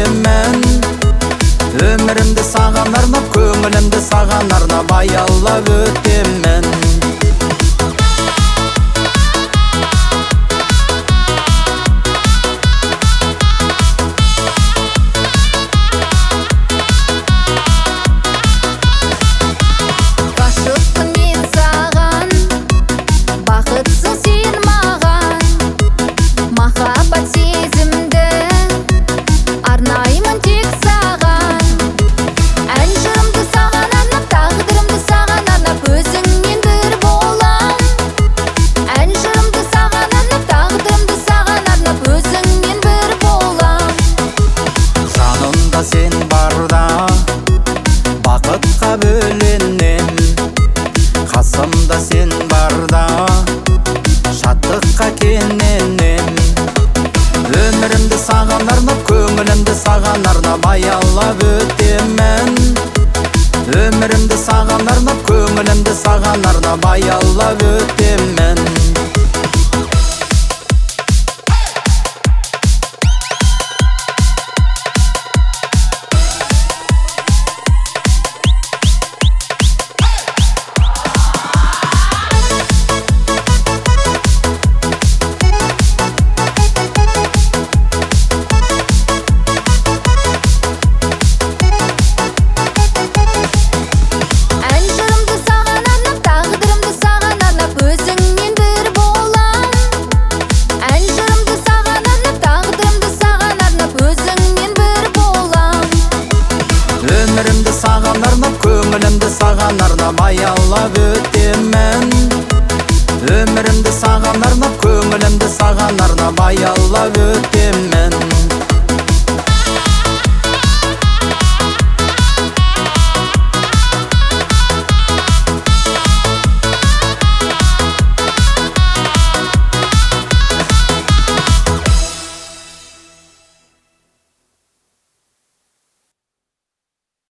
өтемен. Өмірімді саған арнап, көңілімді саған арнап аялап өтемен. Ғашықпын мен саған, бақытсың сен маған. Махаббат сезімді арнаймын тек саған. Ән жырымды саған арнап, тағдырымды саған арнап, өзіңмен бір болам. Ән жырымды саған арнап, тағдырымды саған арнап, өзіңмен бір болам. Жанымда сен барда бақытқа бөленем. Қасымда сен барда шаттыққа кененем. Өмірімді саған арнап, көңілімді саған арнап аялап өтемен. Өмірімді саған арнап, көңілімді саған арнап аялап өтемен. Ән жырымды саған арнап, тағдырымды саған арнап, өзіңмен бір болам. Ән жырымды саған арнап, тағдырымды саған арнап, өзіңмен бір болам. Өмірімді саған арнап, көңілімді саған арнап аялап өтемен. Өмірімді саған арнап, көңілімді саған арнап аялап өтемен.